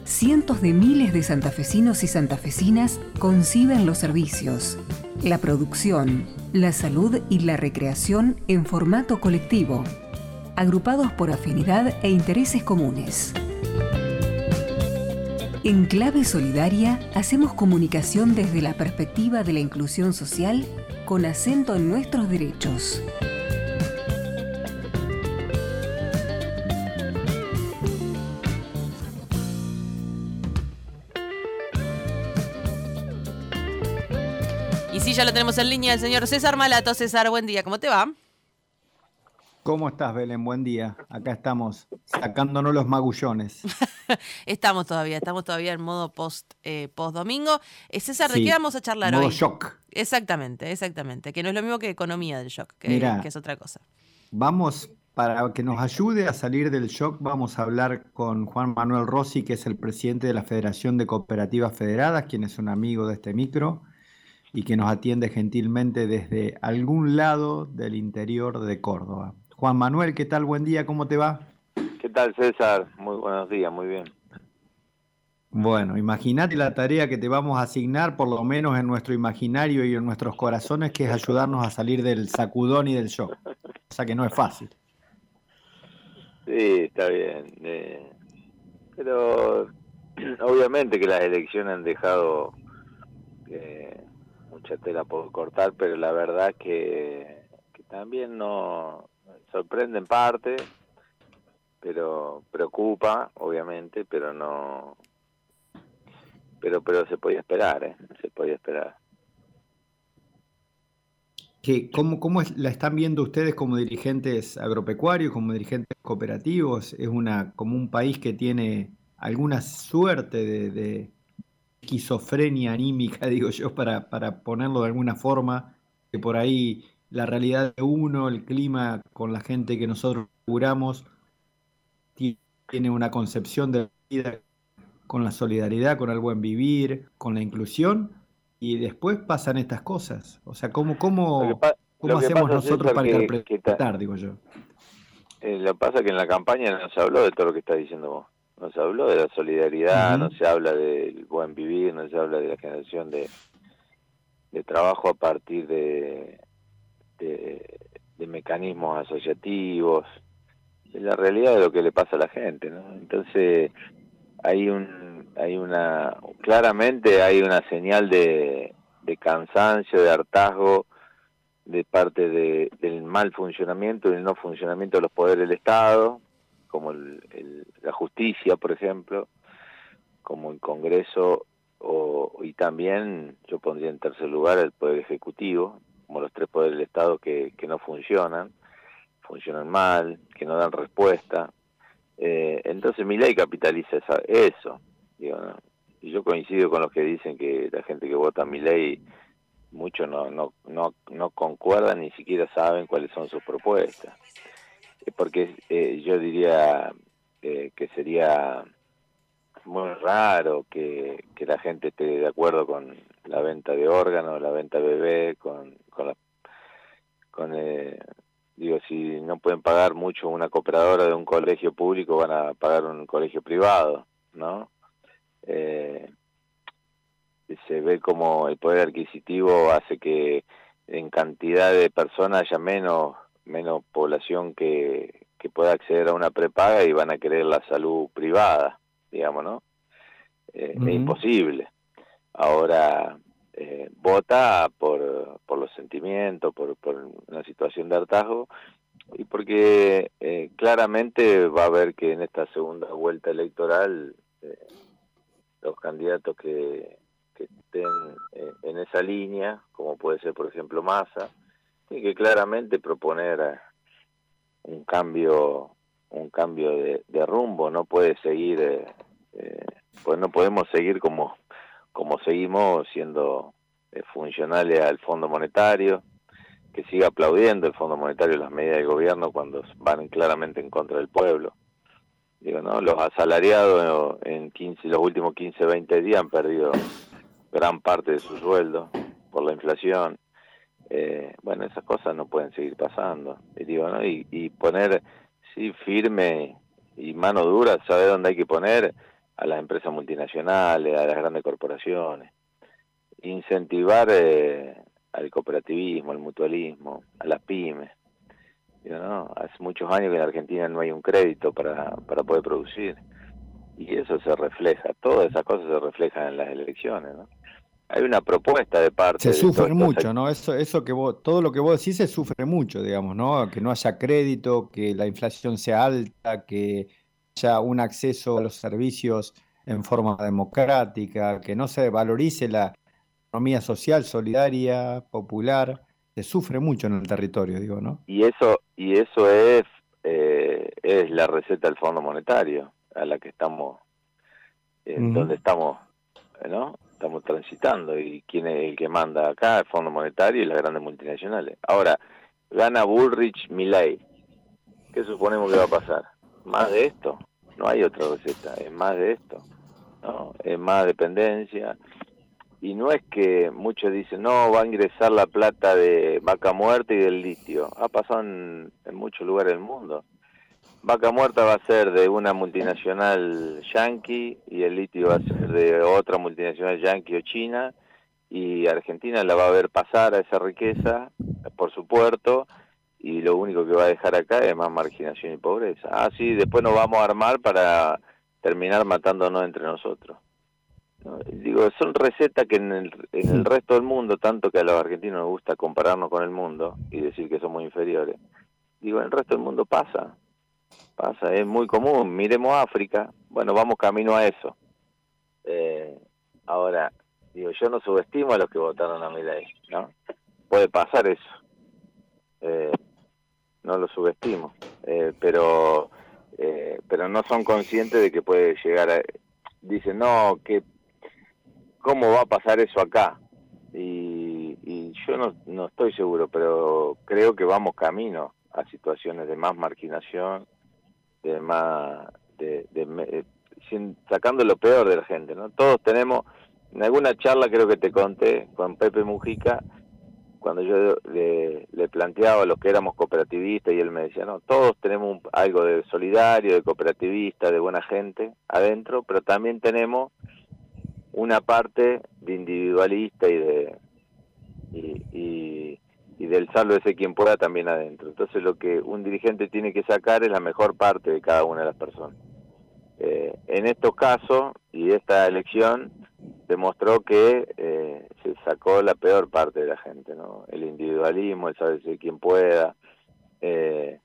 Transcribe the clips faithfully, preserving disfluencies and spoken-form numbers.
cientos de miles de santafesinos y santafesinas conciben los servicios, la producción, la salud y la recreación en formato colectivo, agrupados por afinidad e intereses comunes. En Clave Solidaria hacemos comunicación desde la perspectiva de la inclusión social con acento en nuestros derechos. Y sí, ya lo tenemos en línea el señor César Malato. César, buen día, ¿cómo te va? ¿Cómo estás, Belén? Buen día. Acá estamos sacándonos los magullones. Estamos todavía, estamos todavía en modo post, eh, post domingo. Eh, César, ¿de Sí, qué vamos a charlar modo hoy? shock. Exactamente, exactamente. Que no es lo mismo que economía del shock, que, Mirá, que es otra cosa. Vamos, para que nos ayude a salir del shock, vamos a hablar con Juan Manuel Rossi, que es el presidente de la Federación de Cooperativas Federadas, quien es un amigo de este micro y que nos atiende gentilmente desde algún lado del interior de Córdoba. Juan Manuel, ¿qué tal? Buen día, ¿cómo te va? ¿Qué tal, César? Muy buenos días, muy bien. Bueno, imagínate la tarea que te vamos a asignar, por lo menos en nuestro imaginario y en nuestros corazones, que es ayudarnos a salir del sacudón y del shock. O sea que no es fácil. Sí, está bien. Eh, pero obviamente que las elecciones han dejado eh, mucha tela por cortar, pero la verdad que, que también no sorprende en parte, pero preocupa, obviamente, pero no... Pero pero se podía esperar, ¿eh? Se podía esperar. ¿Qué, cómo, ¿Cómo es- la están viendo ustedes como dirigentes agropecuarios, como dirigentes cooperativos? ¿Es una, como un país que tiene alguna suerte de, de esquizofrenia anímica, digo yo, para, para ponerlo de alguna forma, que por ahí la realidad de uno, el clima con la gente que nosotros curamos, tiene una concepción de la vida con la solidaridad, con el buen vivir, con la inclusión, y después pasan estas cosas? O sea, ¿cómo, Lo que, cómo, pa cómo lo que hacemos pasa, nosotros César, para que, que ta interpretar, digo yo? eh, lo que pasa que en la campaña no se habló de todo lo que estás diciendo vos. No se habló de la solidaridad, no Uh-huh. se habla del buen vivir, no se habla de la generación de, de trabajo a partir de, de, de mecanismos asociativos, de la realidad de lo que le pasa a la gente, ¿no? Entonces hay un hay una claramente hay una señal de, de cansancio, de hartazgo de parte de, del mal funcionamiento y el no funcionamiento de los poderes del Estado, como el, el, la justicia, por ejemplo, como el Congreso, o, y también yo pondría en tercer lugar el Poder Ejecutivo, como los tres poderes del Estado que, que no funcionan, funcionan mal, que no dan respuesta. Eh, entonces mi ley capitaliza esa, eso, digo, ¿no? Y yo coincido con los que dicen que la gente que vota mi ley, muchos no, no, no, no concuerdan, ni siquiera saben cuáles son sus propuestas. Eh, porque eh, yo diría eh, que sería muy raro que, que la gente esté de acuerdo con la venta de órganos, la venta de bebé, con, con la, con eh, digo, si no pueden pagar mucho una cooperadora de un colegio público, van a pagar un colegio privado, ¿no? Eh, se ve como el poder adquisitivo hace que en cantidad de personas haya menos menos población que, que pueda acceder a una prepaga y van a querer la salud privada, digamos, ¿no? Eh, uh-huh. Es imposible. Ahora eh, vota por, por los sentimientos, por, por una situación de hartazgo, y porque eh, claramente va a haber que en esta segunda vuelta electoral eh, los candidatos que que estén eh, en esa línea, como puede ser por ejemplo Massa, tiene que claramente proponer un cambio un cambio de, de rumbo. No puede seguir eh, eh, pues no podemos seguir como como seguimos, siendo eh, funcionales al Fondo Monetario, que siga aplaudiendo el Fondo Monetario las medidas del gobierno cuando van claramente en contra del pueblo. Digo, ¿no? Los asalariados en quince, los últimos quince, veinte días han perdido gran parte de su sueldo por la inflación. Eh, bueno, esas cosas no pueden seguir pasando. Y digo, ¿no? Y, y poner, sí, firme y mano dura, saber dónde hay que poner, a las empresas multinacionales, a las grandes corporaciones, incentivar eh, al cooperativismo, al mutualismo, a las pymes. Digo, ¿no? Hace muchos años que en Argentina no hay un crédito para, para poder producir, y eso se refleja, todas esas cosas se reflejan en las elecciones, ¿no? Hay una propuesta de parte se de sufre todos mucho, estos... ¿no? Eso, eso que vos, todo lo que vos decís se sufre mucho, digamos, ¿no? Que no haya crédito, que la inflación sea alta, que haya un acceso a los servicios en forma democrática, que no se valorice la economía social, solidaria, popular. Se sufre mucho en el territorio, digo, ¿no? Y eso, y eso es, eh, es la receta del Fondo Monetario, a la que estamos, en uh-huh. donde estamos, ¿no? Estamos transitando, y quién es el que manda acá, el Fondo Monetario y las grandes multinacionales. Ahora, gana Bullrich, Milei. ¿Qué suponemos que va a pasar? ¿Más de esto? No hay otra receta, es más de esto, ¿no? Es más dependencia. Y no es que muchos dicen, no, va a ingresar la plata de Vaca Muerta y del litio. Ha pasado en, en muchos lugares del mundo. Vaca Muerta va a ser de una multinacional yanqui, y el litio va a ser de otra multinacional yanqui o china, y Argentina la va a ver pasar a esa riqueza por su puerto, y lo único que va a dejar acá es más marginación y pobreza. Ah, sí, después nos vamos a armar para terminar matándonos entre nosotros. ¿No? Digo, son recetas que en el, en el resto del mundo, tanto que a los argentinos nos gusta compararnos con el mundo y decir que somos inferiores, digo, en el resto del mundo pasa. Pasa, es muy común. Miremos África, bueno, vamos camino a eso. Eh, ahora, digo, yo no subestimo a los que votaron a Milei, ¿no? Puede pasar eso. Eh, no lo subestimo, eh, pero eh, pero no son conscientes de que puede llegar a... Dicen, no, que ¿cómo va a pasar eso acá? Y, y yo no, no estoy seguro, pero creo que vamos camino a situaciones de más marginación, de más, de, de, de sin, sacando lo peor de la gente, ¿no? Todos tenemos, en alguna charla creo que te conté con Pepe Mujica, cuando yo le, le planteaba a los que éramos cooperativistas, y él me decía, no, todos tenemos un, algo de solidario, de cooperativista, de buena gente adentro, pero también tenemos una parte de individualista y de y, y y del sálvese quien pueda también adentro. Entonces lo que un dirigente tiene que sacar es la mejor parte de cada una de las personas. Eh, en estos casos, y esta elección demostró que eh, se sacó la peor parte de la gente, ¿no? El individualismo, el sálvese quien pueda, eh,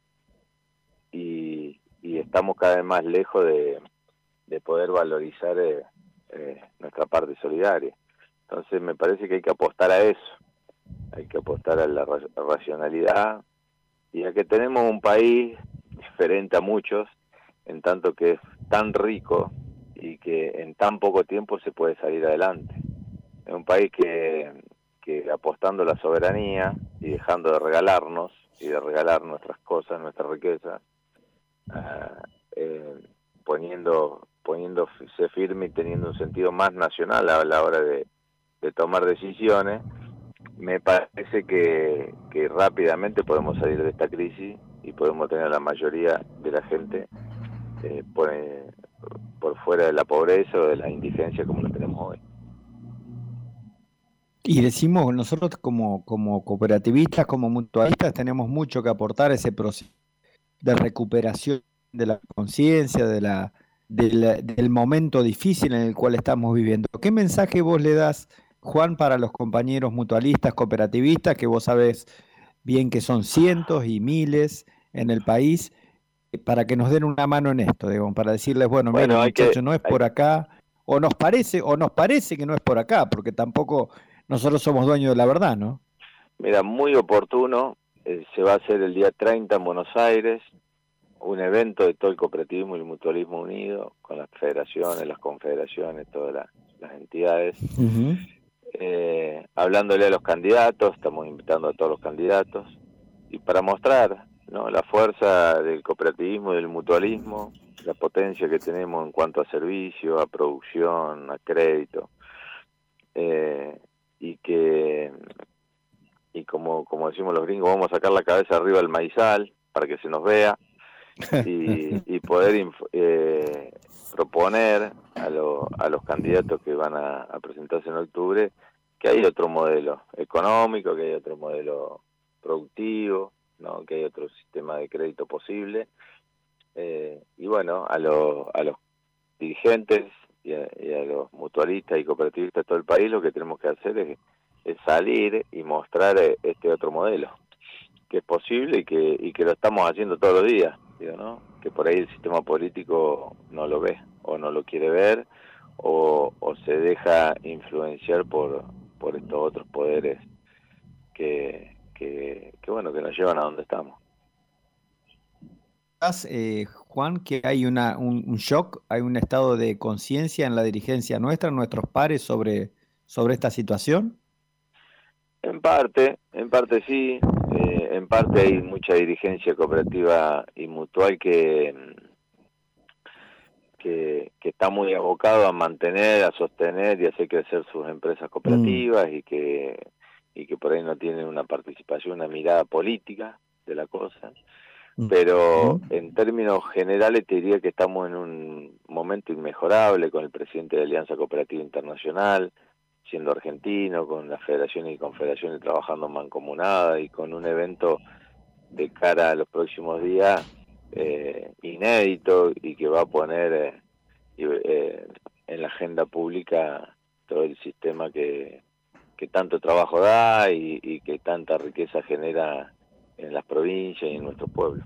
y, y estamos cada vez más lejos de, de poder valorizar eh, eh, nuestra parte solidaria. Entonces me parece que hay que apostar a eso. Hay que apostar a la racionalidad, y a que tenemos un país diferente a muchos, en tanto que es tan rico y que en tan poco tiempo se puede salir adelante. Es un país que, que apostando a la soberanía y dejando de regalarnos y de regalar nuestras cosas, nuestra riqueza, uh, eh, poniendo poniéndose firme y teniendo un sentido más nacional a la hora de, de tomar decisiones, me parece que, que rápidamente podemos salir de esta crisis y podemos tener a la mayoría de la gente eh, por, eh, por fuera de la pobreza o de la indigencia como la tenemos hoy. Y decimos, nosotros como, como cooperativistas, como mutualistas, tenemos mucho que aportar a ese proceso de recuperación de la conciencia, de la, de la, del momento difícil en el cual estamos viviendo. ¿Qué mensaje vos le das, Juan, para los compañeros mutualistas, cooperativistas, que vos sabés bien que son cientos y miles en el país, para que nos den una mano en esto, digamos, para decirles, bueno, bueno miren, muchachos, que, no es hay... por acá, o nos parece, o nos parece que no es por acá, porque tampoco nosotros somos dueños de la verdad, ¿no? Mira, muy oportuno, eh, se va a hacer el día treinta en Buenos Aires, un evento de todo el cooperativismo y el mutualismo unido, con las federaciones, las confederaciones, todas las, las entidades. Uh-huh. Eh, hablándole a los candidatos, estamos invitando a todos los candidatos, y para mostrar, ¿no?, la fuerza del cooperativismo y del mutualismo, la potencia que tenemos en cuanto a servicio, a producción, a crédito, eh, y que, y como, como decimos los gringos, vamos a sacar la cabeza arriba del maizal para que se nos vea, y, y poder eh, proponer a, lo, a los candidatos que van a, a presentarse en octubre que hay otro modelo económico, que hay otro modelo productivo, ¿no? Que hay otro sistema de crédito posible. Eh, y bueno, a, lo, a los dirigentes y a, y a los mutualistas y cooperativistas de todo el país lo que tenemos que hacer es, es salir y mostrar este otro modelo, que es posible y que, y que lo estamos haciendo todos los días, digo, ¿no? Que por ahí el sistema político no lo ve, o no lo quiere ver, o, o se deja influenciar por, por estos otros poderes que, que, que, bueno, que nos llevan a donde estamos. Eh, Juan, que hay una, un, un shock, hay un estado de conciencia en la dirigencia nuestra, en nuestros pares sobre, sobre esta situación. En parte, en parte sí, eh, en parte hay mucha dirigencia cooperativa y mutual que, que, que está muy abocado a mantener, a sostener y hacer crecer sus empresas cooperativas mm. y que y que por ahí no tienen una participación, una mirada política de la cosa. Pero en términos generales te diría que estamos en un momento inmejorable con el presidente de Alianza Cooperativa Internacional, siendo argentino, con las federaciones y confederaciones trabajando mancomunada y con un evento de cara a los próximos días eh, inédito y que va a poner eh, eh, en la agenda pública todo el sistema que, que tanto trabajo da y, y que tanta riqueza genera en las provincias y en nuestros pueblos.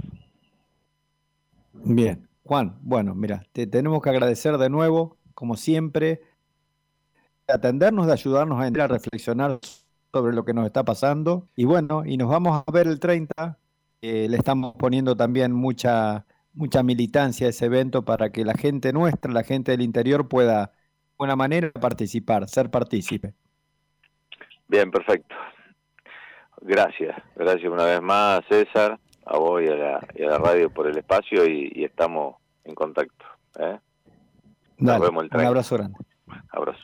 Bien, Juan, bueno, mira, te tenemos que agradecer de nuevo, como siempre, de atendernos, de ayudarnos a, a reflexionar sobre lo que nos está pasando. Y bueno, y nos vamos a ver el treinta, eh, le estamos poniendo también mucha, mucha militancia a ese evento para que la gente nuestra, la gente del interior pueda de alguna manera participar, ser partícipe. Bien, perfecto. Gracias, gracias una vez más, César, a vos y a la, y a la radio por el espacio y, y estamos en contacto. ¿eh? Nos Dale, vemos el un abrazo grande. Abrazo.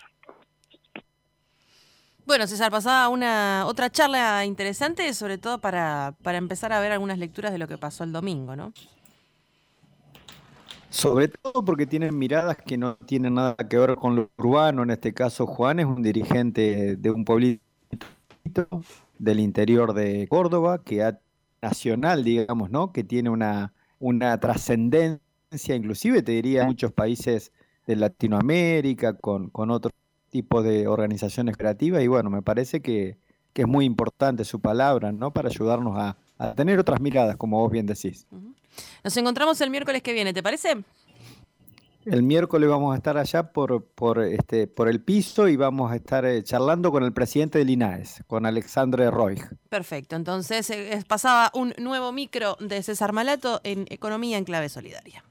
Bueno, César, pasaba una otra charla interesante, sobre todo para, para empezar a ver algunas lecturas de lo que pasó el domingo, ¿no? Sobre todo porque tienen miradas que no tienen nada que ver con lo urbano. En este caso, Juan es un dirigente de un pueblito del interior de Córdoba, que ha, nacional, digamos, ¿no? Que tiene una, una trascendencia, inclusive te diría, en muchos países de Latinoamérica, con, con otro tipo de organizaciones creativas, y bueno, me parece que, que es muy importante su palabra, ¿no? Para ayudarnos a, a tener otras miradas, como vos bien decís. Nos encontramos el miércoles que viene, ¿te parece? El miércoles vamos a estar allá por, por, este, por el piso y vamos a estar eh, charlando con el presidente del I N A E S, con Alexandre Roig. Perfecto, entonces eh, pasaba un nuevo micro de César Malato en Economía en Clave Solidaria.